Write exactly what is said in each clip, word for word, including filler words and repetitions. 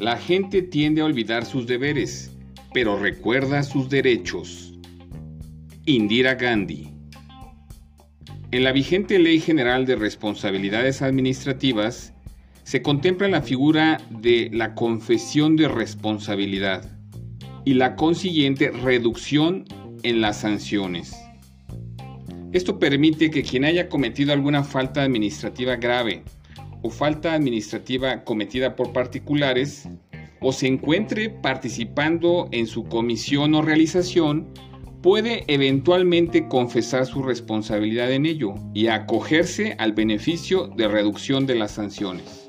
La gente tiende a olvidar sus deberes, pero recuerda sus derechos. Indira Gandhi. En la vigente Ley General de Responsabilidades Administrativas, se contempla la figura de la confesión de responsabilidad y la consiguiente reducción en las sanciones. Esto permite que quien haya cometido alguna falta administrativa grave o falta administrativa cometida por particulares o se encuentre participando en su comisión o realización, puede eventualmente confesar su responsabilidad en ello y acogerse al beneficio de reducción de las sanciones.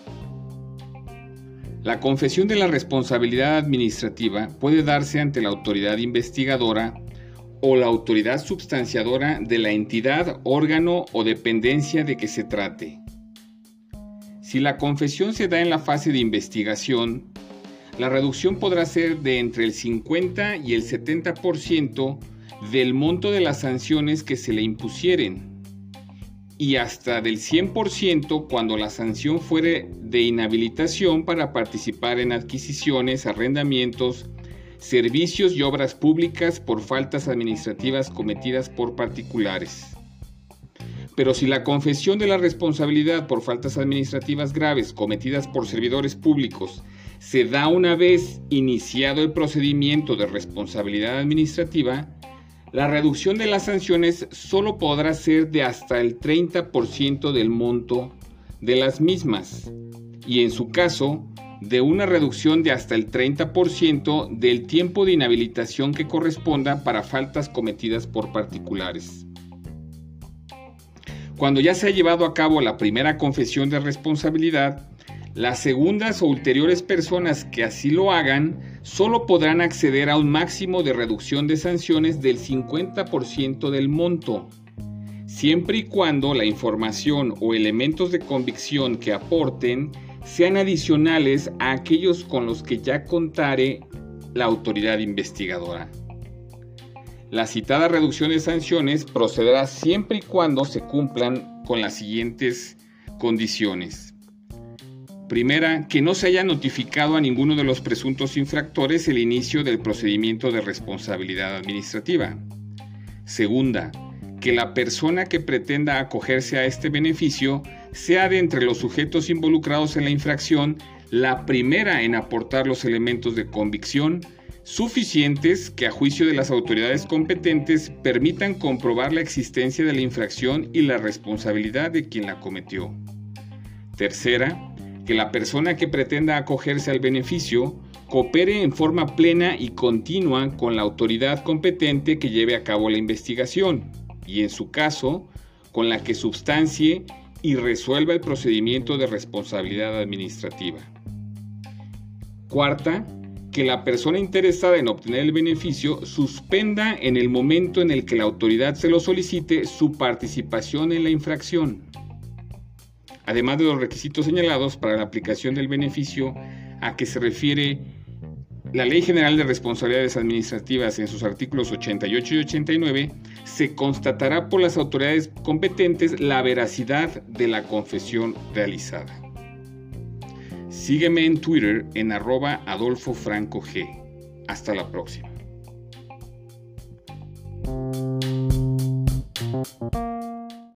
La confesión de la responsabilidad administrativa puede darse ante la autoridad investigadora o la autoridad substanciadora de la entidad, órgano o dependencia de que se trate. Si la confesión se da en la fase de investigación, la reducción podrá ser de entre el cincuenta y el setenta por ciento del monto de las sanciones que se le impusieren y hasta del cien por ciento cuando la sanción fuere de inhabilitación para participar en adquisiciones, arrendamientos, servicios y obras públicas por faltas administrativas cometidas por particulares. Pero si la confesión de la responsabilidad por faltas administrativas graves cometidas por servidores públicos se da una vez iniciado el procedimiento de responsabilidad administrativa, la reducción de las sanciones solo podrá ser de hasta el treinta por ciento del monto de las mismas y en su caso de una reducción de hasta el treinta por ciento del tiempo de inhabilitación que corresponda para faltas cometidas por particulares. Cuando ya se ha llevado a cabo la primera confesión de responsabilidad, las segundas o ulteriores personas que así lo hagan solo podrán acceder a un máximo de reducción de sanciones del cincuenta por ciento del monto, siempre y cuando la información o elementos de convicción que aporten sean adicionales a aquellos con los que ya contare la autoridad investigadora. La citada reducción de sanciones procederá siempre y cuando se cumplan con las siguientes condiciones. Primera, que no se haya notificado a ninguno de los presuntos infractores el inicio del procedimiento de responsabilidad administrativa. Segunda, que la persona que pretenda acogerse a este beneficio sea de entre los sujetos involucrados en la infracción la primera en aportar los elementos de convicción suficientes que a juicio de las autoridades competentes permitan comprobar la existencia de la infracción y la responsabilidad de quien la cometió. Tercera, que la persona que pretenda acogerse al beneficio coopere en forma plena y continua con la autoridad competente que lleve a cabo la investigación y, en su caso, con la que substancie y resuelva el procedimiento de responsabilidad administrativa. Cuarta, que la persona interesada en obtener el beneficio suspenda en el momento en el que la autoridad se lo solicite su participación en la infracción. Además de los requisitos señalados para la aplicación del beneficio a que se refiere la Ley General de Responsabilidades Administrativas en sus artículos ochenta y ocho y ochenta y nueve, se constatará por las autoridades competentes la veracidad de la confesión realizada. Sígueme en Twitter en arroba Adolfo Franco G. Hasta la próxima.